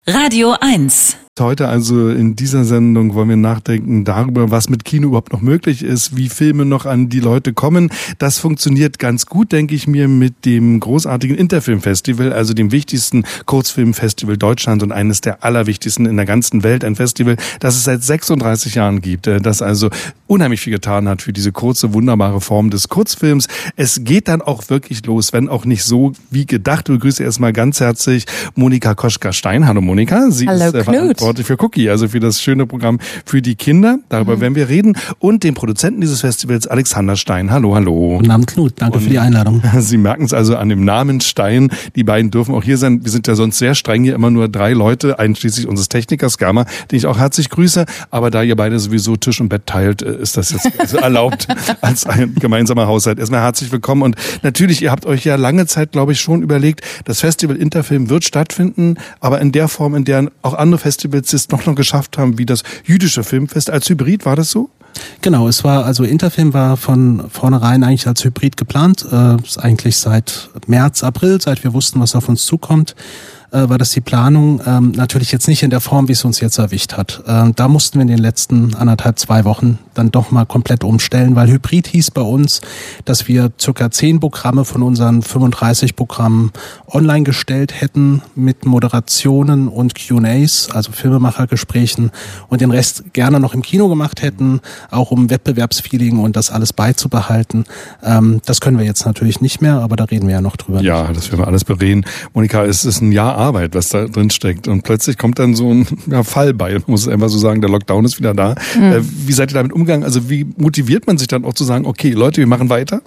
Radio 1. Heute also in dieser Sendung wollen wir nachdenken darüber, was mit Kino überhaupt noch möglich ist, wie Filme noch an die Leute kommen. Das funktioniert ganz gut, denke ich mir, mit dem großartigen Interfilmfestival, also dem wichtigsten Kurzfilmfestival Deutschlands und eines der allerwichtigsten in der ganzen Welt. Ein Festival, das es seit 36 Jahren gibt, das also unheimlich viel getan hat für diese kurze, wunderbare Form des Kurzfilms. Es geht dann auch wirklich los, wenn auch nicht so wie gedacht. Ich begrüße erstmal ganz herzlich Monika Koschka-Stein. Hallo Monika. Sie Hallo, ist verantwortlich für Cookie, also für das schöne Programm für die Kinder. Darüber werden wir reden. Und den Produzenten dieses Festivals, Alexander Stein. Hallo, hallo. Guten Abend, Knut. Danke für die Einladung. Sie merken es also an dem Namen Stein. Die beiden dürfen auch hier sein. Wir sind ja sonst sehr streng, hier immer nur 3 Leute, einschließlich unseres Technikers Gamma, den ich auch herzlich grüße. Aber da ihr beide sowieso Tisch und Bett teilt, ist das jetzt also erlaubt als ein gemeinsamer Haushalt. Erstmal herzlich willkommen. Und natürlich, ihr habt euch ja lange Zeit, glaube ich, schon überlegt, das Festival Interfilm wird stattfinden, aber in der Form, in der auch andere Festivals es noch geschafft haben, wie das jüdische Filmfest als Hybrid. War das so? Genau, Interfilm war von vornherein eigentlich als Hybrid geplant. Ist eigentlich seit März, April, seit wir wussten, was auf uns zukommt, war das die Planung. Natürlich jetzt nicht in der Form, wie es uns jetzt erwischt hat. Da mussten wir in den letzten 2 Wochen dann doch mal komplett umstellen, weil Hybrid hieß bei uns, dass wir ca. 10 Programme von unseren 35 Programmen online gestellt hätten mit Moderationen und Q&As, also Filmemachergesprächen, und den Rest gerne noch im Kino gemacht hätten, auch um Wettbewerbsfeeling und das alles beizubehalten. Das können wir jetzt natürlich nicht mehr, aber da reden wir ja noch drüber. Ja, das werden wir alles bereden. Monika, es ist ein Jahr Arbeit, was da drin steckt. Und plötzlich kommt dann so ein Fall bei. Man muss einfach so sagen, der Lockdown ist wieder da. Wie seid ihr damit umgegangen? Also wie motiviert man sich dann auch zu sagen, okay, Leute, wir machen weiter?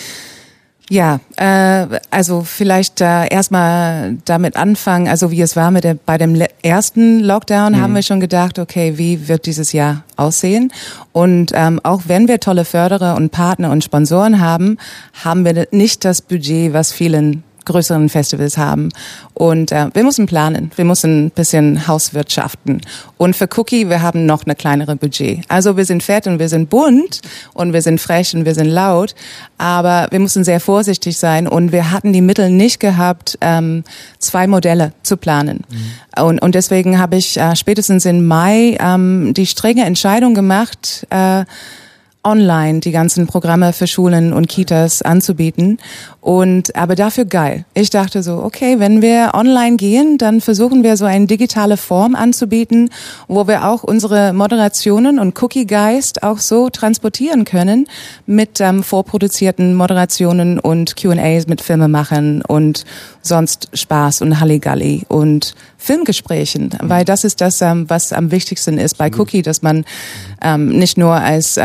Ja, also vielleicht erstmal damit anfangen, also wie es war bei dem ersten Lockdown, haben wir schon gedacht, okay, wie wird dieses Jahr aussehen? Und auch wenn wir tolle Förderer und Partner und Sponsoren haben, haben wir nicht das Budget, was vielen größeren Festivals haben. Und wir müssen planen, wir müssen ein bisschen hauswirtschaften. Und für Cookie, wir haben noch eine kleinere Budget. Also wir sind fett und wir sind bunt und wir sind frech und wir sind laut, aber wir müssen sehr vorsichtig sein und wir hatten die Mittel nicht gehabt, 2 Modelle zu planen. Und deswegen habe ich spätestens im Mai die strenge Entscheidung gemacht, online die ganzen Programme für Schulen und Kitas anzubieten. Aber dafür geil. Ich dachte so, okay, wenn wir online gehen, dann versuchen wir so eine digitale Form anzubieten, wo wir auch unsere Moderationen und Cookie-Geist auch so transportieren können mit vorproduzierten Moderationen und Q&As mit Filmemachern und sonst Spaß und Halligalli und Filmgesprächen, weil das ist das, was am wichtigsten ist bei Cookie, dass man nicht nur als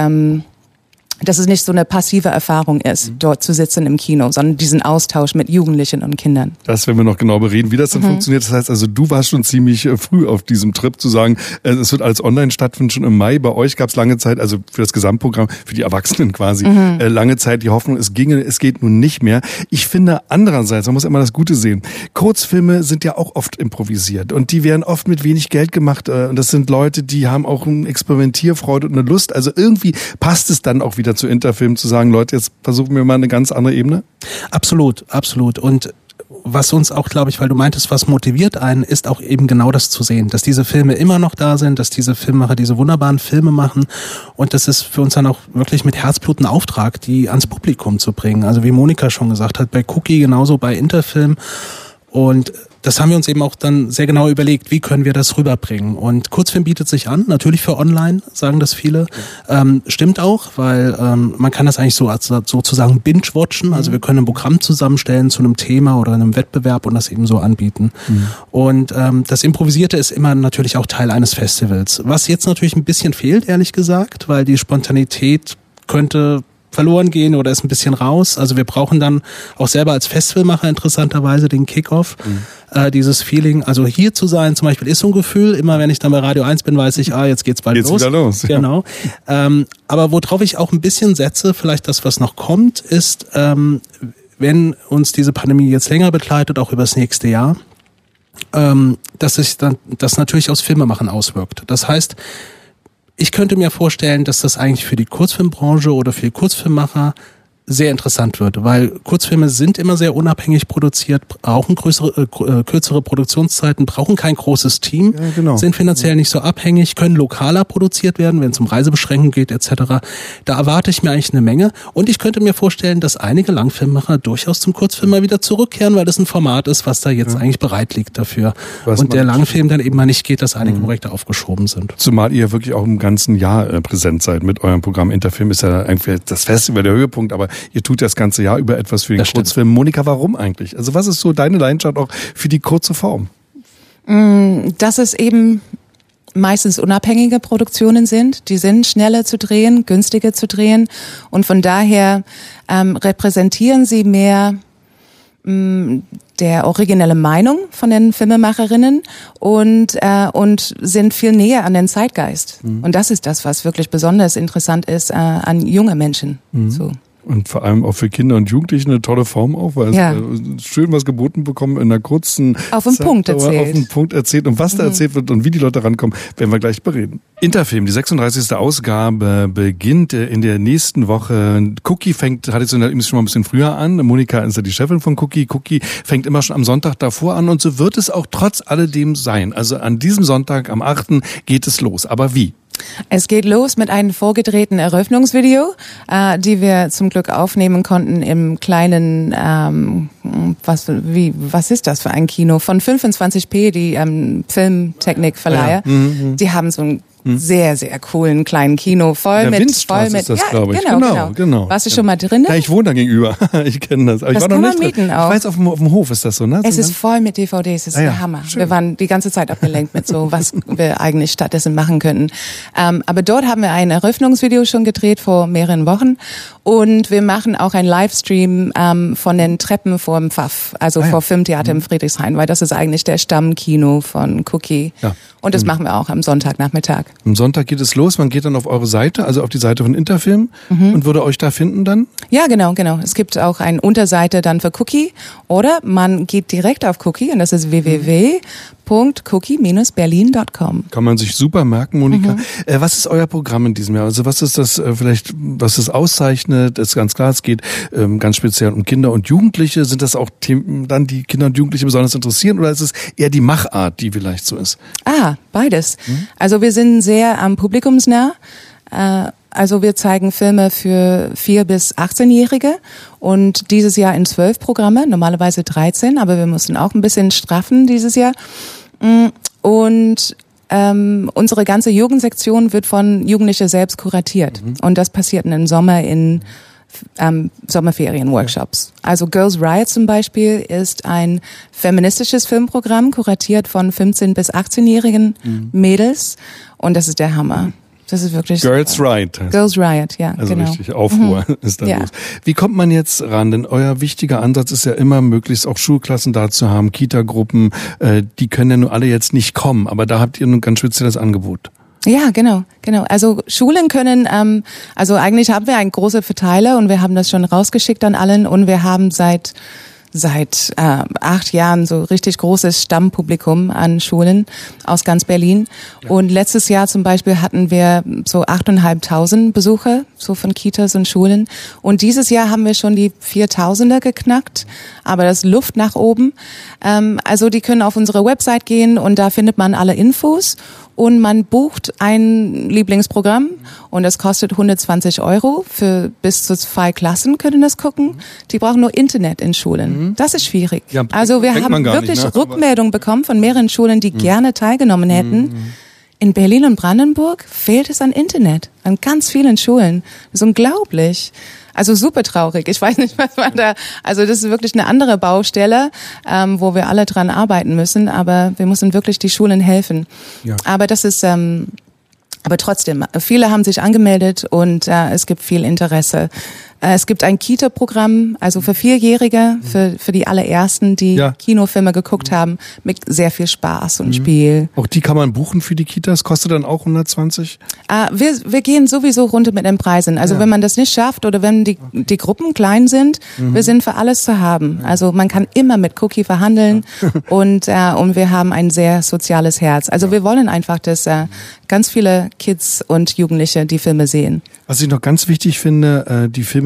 dass es nicht so eine passive Erfahrung ist, dort zu sitzen im Kino, sondern diesen Austausch mit Jugendlichen und Kindern. Das werden wir noch genau bereden, wie das dann funktioniert. Das heißt also, du warst schon ziemlich früh auf diesem Trip zu sagen, es wird alles online stattfinden, schon im Mai. Bei euch gab es lange Zeit, also für das Gesamtprogramm, für die Erwachsenen quasi, lange Zeit die Hoffnung, es geht nun nicht mehr. Ich finde andererseits, man muss immer das Gute sehen, Kurzfilme sind ja auch oft improvisiert und die werden oft mit wenig Geld gemacht. Und das sind Leute, die haben auch eine Experimentierfreude und eine Lust. Also irgendwie passt es dann auch wieder zu Interfilm zu sagen, Leute, jetzt versuchen wir mal eine ganz andere Ebene? Absolut, absolut. Und was uns auch, glaube ich, weil du meintest, was motiviert einen, ist auch eben genau das zu sehen, dass diese Filme immer noch da sind, dass diese Filmemacher diese wunderbaren Filme machen und das ist für uns dann auch wirklich mit Herzblut ein Auftrag, die ans Publikum zu bringen. Also wie Monika schon gesagt hat, bei Cookie genauso bei Interfilm. Und das haben wir uns eben auch dann sehr genau überlegt, wie können wir das rüberbringen. Und Kurzfilm bietet sich an, natürlich für online, sagen das viele. Stimmt auch, weil man kann das eigentlich so als sozusagen binge-watchen. Also wir können ein Programm zusammenstellen zu einem Thema oder einem Wettbewerb und das eben so anbieten. Und das Improvisierte ist immer natürlich auch Teil eines Festivals. Was jetzt natürlich ein bisschen fehlt, ehrlich gesagt, weil die Spontanität könnte verloren gehen oder ist ein bisschen raus. Also wir brauchen dann auch selber als Festivalmacher interessanterweise den Kickoff, dieses Feeling. Also hier zu sein zum Beispiel ist so ein Gefühl, immer wenn ich dann bei Radio 1 bin, weiß ich, jetzt geht's bald los. Wieder los. Genau. Aber worauf ich auch ein bisschen setze, vielleicht das, was noch kommt, ist, wenn uns diese Pandemie jetzt länger begleitet, auch über das nächste Jahr, dass sich dann das natürlich aufs Filmemachen auswirkt. Das heißt, ich könnte mir vorstellen, dass das eigentlich für die Kurzfilmbranche oder für die Kurzfilmmacher sehr interessant wird, weil Kurzfilme sind immer sehr unabhängig produziert, brauchen kürzere Produktionszeiten, brauchen kein großes Team, sind finanziell nicht so abhängig, können lokaler produziert werden, wenn es um Reisebeschränkungen geht etc. Da erwarte ich mir eigentlich eine Menge und ich könnte mir vorstellen, dass einige Langfilmmacher durchaus zum Kurzfilm mal wieder zurückkehren, weil das ein Format ist, was da jetzt eigentlich bereit liegt dafür. Und der Langfilm dann eben mal nicht geht, dass einige Projekte aufgeschoben sind. Zumal ihr wirklich auch im ganzen Jahr präsent seid mit eurem Programm. Interfilm ist ja eigentlich das Festival der Höhepunkt, aber ihr tut das ganze Jahr über etwas für den Kurzfilm. Monika, warum eigentlich? Also was ist so deine Leidenschaft auch für die kurze Form? Dass es eben meistens unabhängige Produktionen sind. Die sind schneller zu drehen, günstiger zu drehen und von daher repräsentieren sie mehr der originelle Meinung von den Filmemacherinnen und sind viel näher an den Zeitgeist. Und das ist das, was wirklich besonders interessant ist an junge Menschen. So. Und vor allem auch für Kinder und Jugendliche eine tolle Form auch, weil es schön was geboten bekommen in einer kurzen auf den Punkt erzählt und was da erzählt wird und wie die Leute rankommen, werden wir gleich bereden. Interfilm, die 36. Ausgabe beginnt in der nächsten Woche. Cookie fängt traditionell schon mal ein bisschen früher an. Monika ist ja die Chefin von Cookie. Cookie fängt immer schon am Sonntag davor an und so wird es auch trotz alledem sein. Also an diesem Sonntag, am 8. geht es los. Aber wie? Es geht los mit einem vorgedrehten Eröffnungsvideo, die wir zum Glück aufnehmen konnten im kleinen, was ist das für ein Kino? Von 25p, die Filmtechnikverleiher. Ja. Die haben so ein sehr, sehr coolen kleinen Kino, voll mit, ist das, glaube ich. Genau. Warst du schon mal drin? Ja, ich wohne da gegenüber. Ich kenne das. Aber das ich war kann noch nicht man mieten drin. auch. Ich weiß, auf dem Hof ist das so, ne? Es ist voll mit DVDs, es ist der Hammer. Schön. Wir waren die ganze Zeit abgelenkt mit so, was wir eigentlich stattdessen machen könnten. Aber dort haben wir ein Eröffnungsvideo schon gedreht vor mehreren Wochen und wir machen auch einen Livestream von den Treppen vor dem Pfaff, also vor Filmtheater im Friedrichshain, weil das ist eigentlich der Stammkino von Cookie. Ja. Und das machen wir auch am Sonntagnachmittag. Am Sonntag geht es los, man geht dann auf eure Seite, also auf die Seite von Interfilm und würde euch da finden dann? Ja, genau. Es gibt auch eine Unterseite dann für Cookie oder man geht direkt auf Cookie und das ist www.cookie-berlin.com. Kann man sich super merken, Monika. Was ist euer Programm in diesem Jahr? Also was ist das vielleicht, was es auszeichnet? Das ist ganz klar, es geht ganz speziell um Kinder und Jugendliche. Sind das auch Themen, dann die Kinder und Jugendliche besonders interessieren oder ist es eher die Machart, die vielleicht so ist? Beides. Also wir sind sehr publikumsnah. Also wir zeigen Filme für 4- bis 18-Jährige und dieses Jahr in 12 Programme, normalerweise 13, aber wir mussten auch ein bisschen straffen dieses Jahr. Und unsere ganze Jugendsektion wird von Jugendlichen selbst kuratiert und das passiert im Sommer in Sommerferien-Workshops. Also Girls Riot zum Beispiel ist ein feministisches Filmprogramm, kuratiert von 15- bis 18-jährigen Mädels und das ist der Hammer. Das ist wirklich Girls Riot. Girls Riot, ja, also genau. Richtig, Aufruhr ist da los. Wie kommt man jetzt ran? Denn euer wichtiger Ansatz ist ja immer, möglichst auch Schulklassen da zu haben, Kita-Gruppen, die können ja nur alle jetzt nicht kommen, aber da habt ihr ein ganz spezielles Angebot. Ja, genau. Also Schulen können, also eigentlich haben wir einen großen Verteiler und wir haben das schon rausgeschickt an allen und wir haben seit 8 Jahren so richtig großes Stammpublikum an Schulen aus ganz Berlin. Ja. Und letztes Jahr zum Beispiel hatten wir so 8.500 Besucher, so von Kitas und Schulen. Und dieses Jahr haben wir schon die 4.000er geknackt, aber das ist Luft nach oben. Also die können auf unsere Website gehen und da findet man alle Infos. Und man bucht ein Lieblingsprogramm und das kostet 120 € für bis zu 2 Klassen können das gucken. Die brauchen nur Internet in Schulen. Das ist schwierig. Ja, also wir haben wirklich Rückmeldungen bekommen von mehreren Schulen, die gerne teilgenommen hätten. In Berlin und Brandenburg fehlt es an Internet, an ganz vielen Schulen. Das ist unglaublich. Also super traurig. Ich weiß nicht, was man da, also das ist wirklich eine andere Baustelle, wo wir alle dran arbeiten müssen, aber wir müssen wirklich die Schulen helfen. Ja. Aber das ist, aber trotzdem, viele haben sich angemeldet und es gibt viel Interesse. Es gibt ein Kita-Programm, also für 4-Jährige, für die allerersten, die Kinofilme geguckt haben, mit sehr viel Spaß und Spiel. Auch die kann man buchen für die Kitas, kostet dann auch 120? Wir gehen sowieso runter mit den Preisen. Also wenn man das nicht schafft oder wenn die Gruppen klein sind, wir sind für alles zu haben. Also man kann immer mit Cookie verhandeln und wir haben ein sehr soziales Herz. Also wir wollen einfach, dass ganz viele Kids und Jugendliche die Filme sehen. Was ich noch ganz wichtig finde, die Filme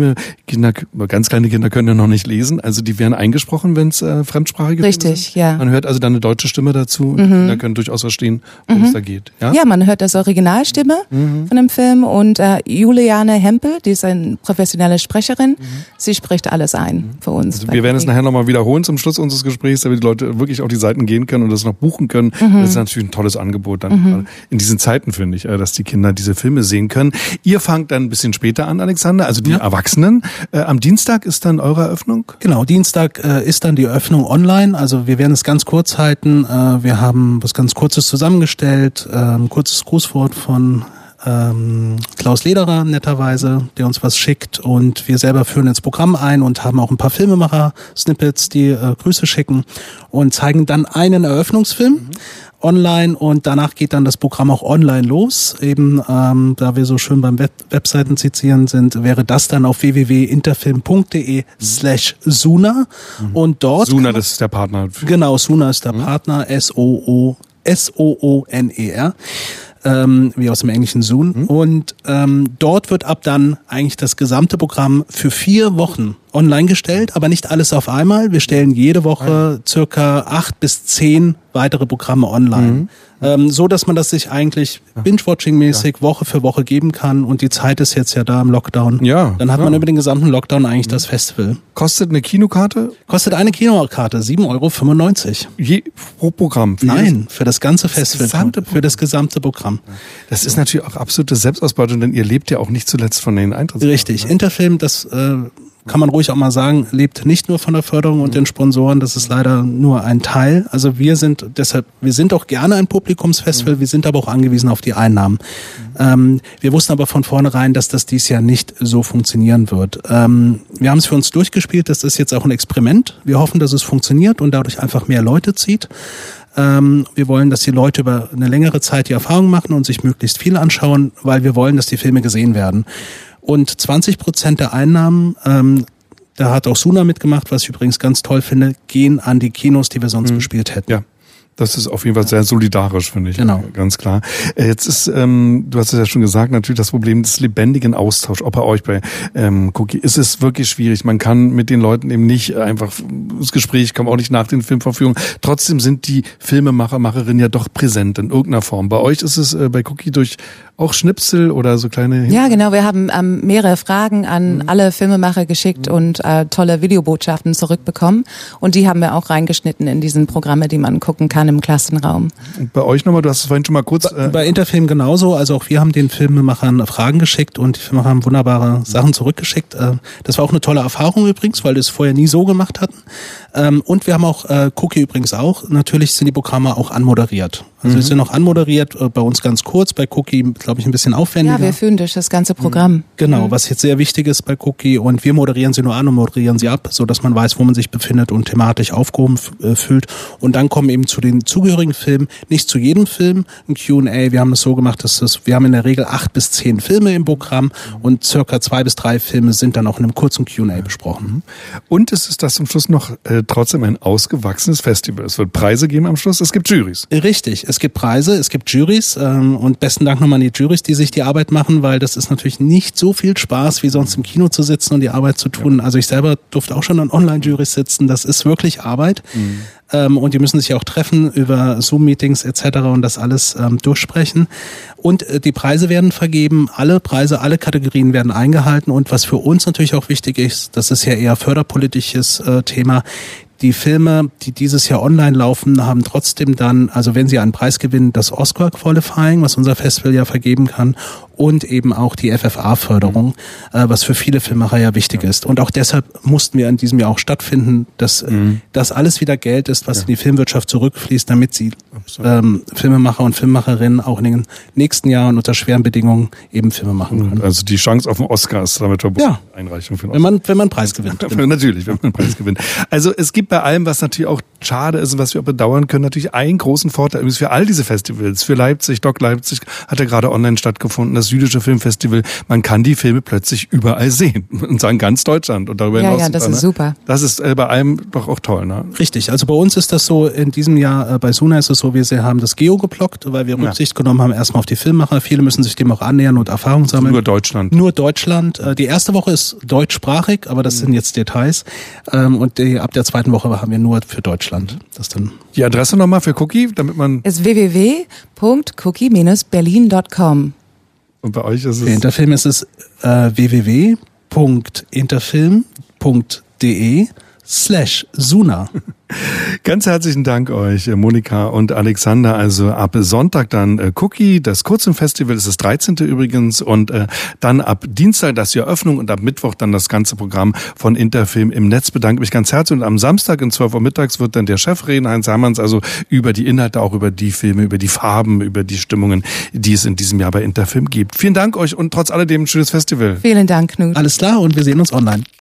Filme, ganz kleine Kinder können ja noch nicht lesen, also die werden eingesprochen, wenn es fremdsprachige Filme sind. Richtig, ja. Man hört also dann eine deutsche Stimme dazu und die Kinder können durchaus verstehen, worum es da geht. Ja, man hört das Originalstimme von dem Film und Juliane Hempel, die ist eine professionelle Sprecherin, sie spricht alles ein für uns. Also wir werden es nachher nochmal wiederholen zum Schluss unseres Gesprächs, damit die Leute wirklich auf die Seiten gehen können und das noch buchen können. Das ist natürlich ein tolles Angebot dann in diesen Zeiten, finde ich, dass die Kinder diese Filme sehen können. Ihr fangt dann ein bisschen später an, Alexander, also die Erwachsenen. Am Dienstag ist dann eure Eröffnung? Genau, Dienstag ist dann die Eröffnung online. Also wir werden es ganz kurz halten. Wir haben was ganz Kurzes zusammengestellt, ein kurzes Grußwort von Klaus Lederer netterweise, der uns was schickt, und wir selber führen ins Programm ein und haben auch ein paar Filmemacher-Snippets, die Grüße schicken und zeigen dann einen Eröffnungsfilm online, und danach geht dann das Programm auch online los. Eben, da wir so schön beim Webseiten zitieren sind, wäre das dann auf www.interfilm.de/Suna und dort... Suna, das ist der Partner. Genau, Suna ist der Partner, S-O-O-N-E-R. Wie aus dem Englischen Soon. Und dort wird ab dann eigentlich das gesamte Programm für 4 Wochen online gestellt, aber nicht alles auf einmal. Wir stellen jede Woche circa 8 bis 10 weitere Programme online. So, dass man das sich eigentlich Binge-Watching-mäßig Woche für Woche geben kann, und die Zeit ist jetzt ja da im Lockdown. Ja. Dann hat man über den gesamten Lockdown eigentlich das Festival. Kostet eine Kinokarte? Kostet eine Kinokarte 7,95 €. Pro Programm? Nein, für das ganze Festival. Für das gesamte Programm. Das ist natürlich auch absolute Selbstausbeutung, denn ihr lebt ja auch nicht zuletzt von den Eintrittskarten. Richtig. Interfilm, das kann man ruhig auch mal sagen, lebt nicht nur von der Förderung und den Sponsoren, das ist leider nur ein Teil. Also wir sind auch gerne ein Publikumsfestival, wir sind aber auch angewiesen auf die Einnahmen. Wir wussten aber von vornherein, dass das dies Jahr nicht so funktionieren wird. Wir haben es für uns durchgespielt, das ist jetzt auch ein Experiment. Wir hoffen, dass es funktioniert und dadurch einfach mehr Leute zieht. Wir wollen, dass die Leute über eine längere Zeit die Erfahrung machen und sich möglichst viel anschauen, weil wir wollen, dass die Filme gesehen werden. Und 20% der Einnahmen, da hat auch Suna mitgemacht, was ich übrigens ganz toll finde, gehen an die Kinos, die wir sonst bespielt hätten. Ja. Das ist auf jeden Fall sehr solidarisch, finde ich. Genau. Ganz klar. Jetzt ist, du hast es ja schon gesagt, natürlich das Problem des lebendigen Austauschs, auch bei euch bei Cookie, ist es wirklich schwierig. Man kann mit den Leuten eben nicht einfach das Gespräch, kommt auch nicht nach den Filmvorführungen. Trotzdem sind die Filmemacher, Macherinnen ja doch präsent in irgendeiner Form. Bei euch ist es bei Cookie durch auch Schnipsel oder so kleine... Ja, genau. Wir haben mehrere Fragen an alle Filmemacher geschickt und tolle Videobotschaften zurückbekommen. Und die haben wir auch reingeschnitten in diesen Programme, die man gucken kann im Klassenraum. Und bei euch nochmal, du hast es vorhin schon mal kurz... Bei Interfilm genauso. Also auch wir haben den Filmemachern Fragen geschickt und die Filmemacher haben wunderbare Sachen zurückgeschickt. Das war auch eine tolle Erfahrung übrigens, weil wir es vorher nie so gemacht hatten. Und wir haben auch, Cookie übrigens auch, natürlich sind die Programme auch anmoderiert. Also sie sind auch anmoderiert, bei uns ganz kurz, bei Cookie, glaube ich, ein bisschen aufwendiger. Ja, wir führen durch das ganze Programm. Genau, was jetzt sehr wichtig ist bei Cookie, und wir moderieren sie nur an und moderieren sie ab, so dass man weiß, wo man sich befindet und thematisch aufgehoben fühlt. Und dann kommen eben zu den zugehörigen Filmen, nicht zu jedem Film, ein Q&A. Wir haben es so gemacht, wir haben in der Regel 8 bis 10 Filme im Programm und circa 2 bis 3 Filme sind dann auch in einem kurzen Q&A besprochen. Und es ist das zum Schluss noch trotzdem ein ausgewachsenes Festival. Es wird Preise geben am Schluss, es gibt Jurys. Richtig, es gibt Preise, es gibt Jurys und besten Dank nochmal an die Jurys, die sich die Arbeit machen, weil das ist natürlich nicht so viel Spaß, wie sonst im Kino zu sitzen und die Arbeit zu tun. Also ich selber durfte auch schon an Online-Jurys sitzen, das ist wirklich Arbeit. Und die müssen sich auch treffen über Zoom-Meetings etc. und das alles durchsprechen. Und die Preise werden vergeben, alle Preise, alle Kategorien werden eingehalten. Und was für uns natürlich auch wichtig ist, das ist ja eher förderpolitisches Thema, die Filme, die dieses Jahr online laufen, haben trotzdem dann, also wenn sie einen Preis gewinnen, das Oscar-Qualifying, was unser Festival ja vergeben kann, und eben auch die FFA-Förderung, was für viele Filmemacher ja wichtig ist. Und auch deshalb mussten wir in diesem Jahr auch stattfinden, dass das alles wieder Geld ist, was in die Filmwirtschaft zurückfließt, damit sie Filmemacher und Filmemacherinnen auch in den nächsten Jahren unter schweren Bedingungen eben Filme machen können. Also die Chance auf den Oscar ist damit verbunden. Ja. Einreichung für den Oscar. Wenn man einen Preis gewinnt. Natürlich, wenn man einen Preis gewinnt. Also es gibt bei allem, was natürlich auch schade ist und was wir auch bedauern können, natürlich einen großen Vorteil übrigens für all diese Festivals, für Leipzig, Doc Leipzig hat ja gerade online stattgefunden, das Jüdische Filmfestival, man kann die Filme plötzlich überall sehen und zwar in ganz Deutschland und darüber hinaus. Ja, das ist super. Das ist bei allem doch auch toll, ne? Richtig, also bei uns ist das so, in diesem Jahr bei Suna ist es so, wir haben das Geo geblockt, weil wir Rücksicht genommen haben erstmal auf die Filmemacher. Viele müssen sich dem auch annähern und Erfahrung sammeln. Nur Deutschland. Nur Deutschland. Die erste Woche ist deutschsprachig, aber das sind jetzt Details. Und ab der zweiten Woche haben wir nur für Deutschland. Das dann. Die Adresse nochmal für Cookie, damit man... Ist www.cookie-berlin.com. Und bei euch ist es... Für Interfilm ist es www.interfilm.de/Suna. Ganz herzlichen Dank euch, Monika und Alexander. Also ab Sonntag dann Cookie, das Kurzfilmfestival ist das 13. übrigens und dann ab Dienstag das die Eröffnung und ab Mittwoch dann das ganze Programm von Interfilm im Netz. Bedanke mich ganz herzlich und am Samstag um 12 Uhr mittags wird dann der Chef reden, Heinz Hermanns, also über die Inhalte, auch über die Filme, über die Farben, über die Stimmungen, die es in diesem Jahr bei Interfilm gibt. Vielen Dank euch und trotz alledem ein schönes Festival. Vielen Dank, Knut. Alles klar und wir sehen uns online.